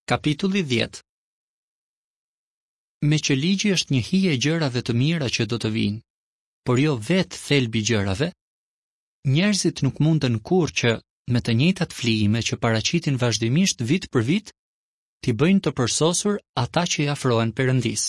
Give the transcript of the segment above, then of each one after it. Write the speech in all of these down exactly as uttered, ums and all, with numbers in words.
Kapitulli dhjetë. Me që ligji është një hije e gjërave të mira që do të vinë, por jo vetë thelbi i gjërave, njerëzit nuk mundën kurrë që me të njëjtat flijime që paraqitin vazhdimisht vit për vit, t'i bëjnë të përsosur ata që i afrohen Perëndisë.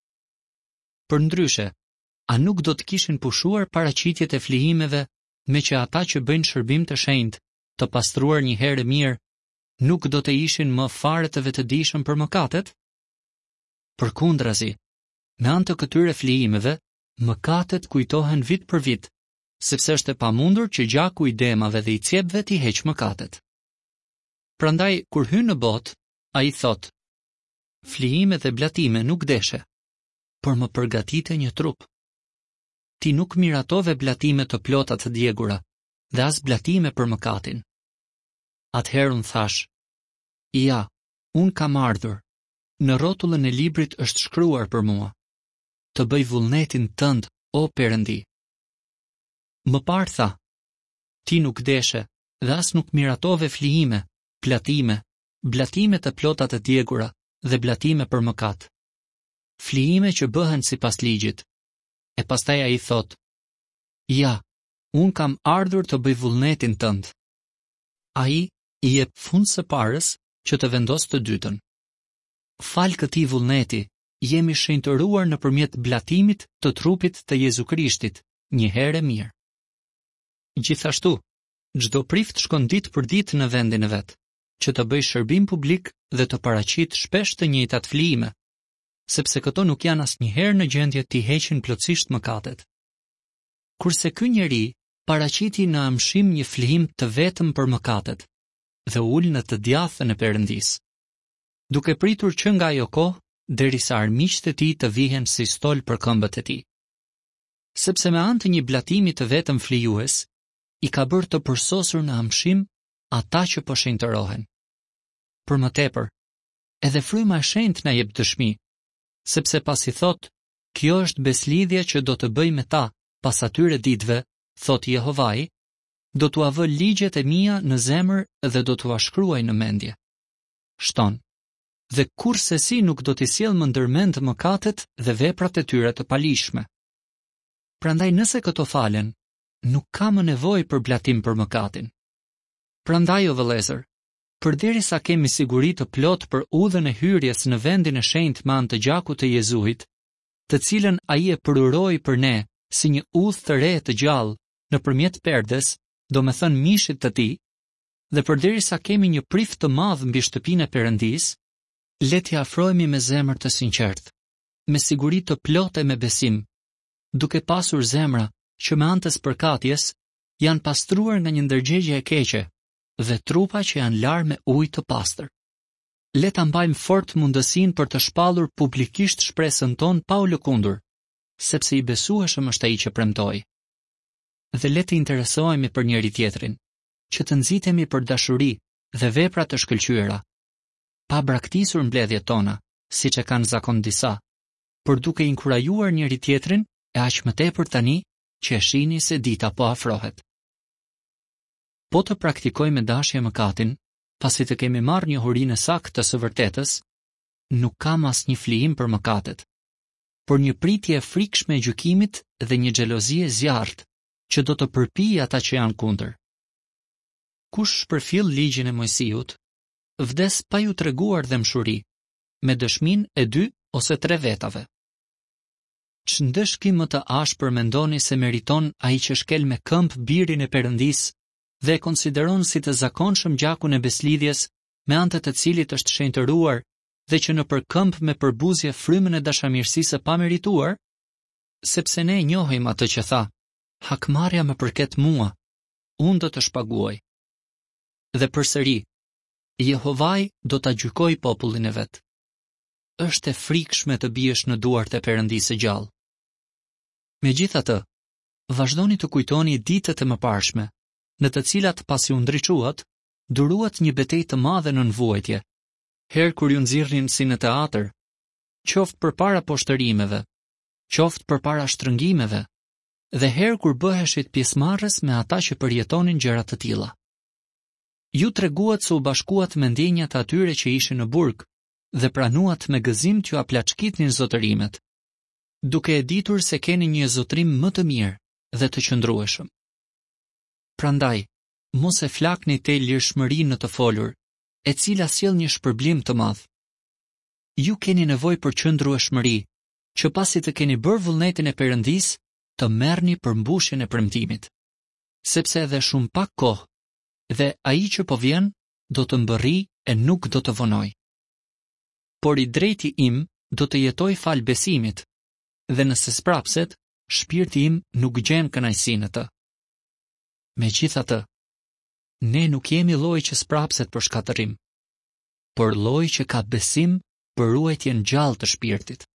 Përndryshe, a nuk do të kishin pushuar paraqitjet e flijimeve me që ata që bëjnë shërbim të shenjtë, të pastruar një herë mirë, nuk do të ishin më fare të vetëdijshëm për mëkatet? Përkundrazi, me anë të këtyre flijimeve, mëkatet kujtohen vit për vit, sepse është e pamundur që gjaku i demave dhe i cepëve t'i heqë mëkatet. Prandaj, kur hyn në botë, ai thot: flijime dhe blatime nuk deshe, por më përgatite një trup. Ti nuk miratove blatime të plota të djegura, dhe as blatime për mëkatin. Atëherë unë thash: ja, unë kam ardhur, në rrotullën e librit është shkruar për mua, të bëj vullnetin tënd, o Perëndi. Më parë tha: ti nuk deshe, dhe as nuk miratove flijime, blatime, blatime të plota të djegura dhe blatime për mëkat. Flijime që bëhen sipas ligjit. E pastaj ai thot: ja, unë kam ardhur të bëj vullnetin tënd. Ai i jep fund së parës që të vendos të dytën. Fal këtij vullneti, jemi shenjtëruar nëpërmjet blatimit të trupit të Jezu Krishtit, një herë mirë. Gjithashtu, çdo prift shkon ditë për ditë në vendin e vet, që të bëj shërbim publik dhe të paraqit shpesh të njëjtat flijime, sepse këto nuk janë asnjëherë në gjendje t'i heqin plotësisht mëkatet. Kurse ky njeri paraqiti në amshim një flijim të vetëm për mëkatet, dhe ul në të djathën e Perëndisë, duke pritur që nga ajo kohë derisa armiqtë e tij të vihen si stol për këmbët e tij. Sepse me anë të një blatimi të vetëm flijues, i ka bërë të përsosur në amshim ata që po shenjtërohen. Për më tepër, edhe fryma e shenjtë na jep dëshmi, sepse pasi thot: kjo është beslidhja që do të bëj me ta pas atyre ditëve, thot Jehovai, do t'ua vë ligjet e mia në zemër dhe do t'ua shkruaj në mendje. Shton. Dhe kurse si nuk do t'i sjell më ndërmend mëkatet dhe veprat e tyre të palishme. Prandaj nëse këto falen, nuk ka më nevojë për blatim për mëkatin. Prandaj o vëllezër, përderisa kemi siguri të plot për udhën e hyrjes në vendin e shenjtë me anë të gjakut të Jezuit, të cilën ai e përuroi për ne si një udhë të re të gjallë nëpërmjet perdes, do me thënë mishit të tij, dhe përderisa kemi një prift të madh mbi shtëpinë e Perëndisë, le t'i afrohemi me zemër të sinqertë, me siguri të plotë me besim, duke pasur zemra që me anë të spërkatjes janë pastruar nga një ndërgjegje e keqe dhe trupa që janë larë me ujë të pastër. Le ta mbajmë fort mundësinë për të shpallur publikisht shpresën tonë pa u lëkundur, sepse i besueshëm është ai që premtoi. Dhe le të interesohemi për njëri tjetrin, që të nxitemi për dashuri dhe vepra të shkëlqyera, pa braktisur mbledhjet tona, siç e kanë zakon disa, por duke inkurajuar njëri tjetrin e aq më tepër tani që e shihni se dita po afrohet. Po të praktikojmë dashje mëkatin, pasi të kemi marrë njohurinë saktë të së vërtetës, nuk kam asnjë flijim për mëkatet, por një pritje e frikshme e gjykimit dhe një xhelozi e zjarrt që do të përpijë ata që janë kundër. Kush shpërfill ligjin e Mojsiut, vdes pa ju treguar dëmshuri, me dëshminë e dy ose tre vetave. Ç'ndeshki më të ashpër mendoni se meriton ai që shkel me këmbë birin e Perëndisë dhe e konsideron si të zakonshëm gjakun e beslidhjes me anë të cilit është shenjtëruar dhe që në përkëmbë me përbuzje frymën e dashamirësisë së pamerituar? Sepse ne e njohim atë që tha: hakmarrja më përket mua, unë do të shpaguaj. Dhe përsëri, Jehovai do ta gjykojë popullin e vet. Është e frikshme të biesh në duart e Perëndisë së gjallë. Megjithatë, vazhdoni të kujtoni ditët e mëparshme, në të cilat pasi u ndriçuat, duruat një betejë të madhe në nënvuajtje, herë kur ju nxirrnin si në teatr, qoftë përpara poshtërimeve, qoftë përpara shtrëngimeve, dhe herë kur bëheshit pjesëmarrës me ata që përjetonin gjëra të tilla. Ju treguat se u bashkuat me ndjenjat atyre që ishin në burg, dhe pranuat me gëzim t'ju aplaçkitnin zotërimet, duke e ditur se keni një zotërim më të mirë dhe të qëndrueshëm. Prandaj, mos e flakni te lirshmëri në të folur, e cila sjell një shpërblim të madh. Ju keni nevojë për qëndrueshmëri, që pasi të keni bërë vullnetin e Perëndisë, të merrni përmbushjen e premtimit. Sepse edhe shumë pak kohë, dhe ai që po vjen, do të mbërri e nuk do të vonoj. Por i drejti im do të jetoj fal besimit, dhe nëse sprapset, shpirti im nuk gjen kënaqësi në të. Megjithatë, ne nuk jemi lloji që sprapset për shkatërim, por lloji që ka besim për ruajtjen gjallë të shpirtit.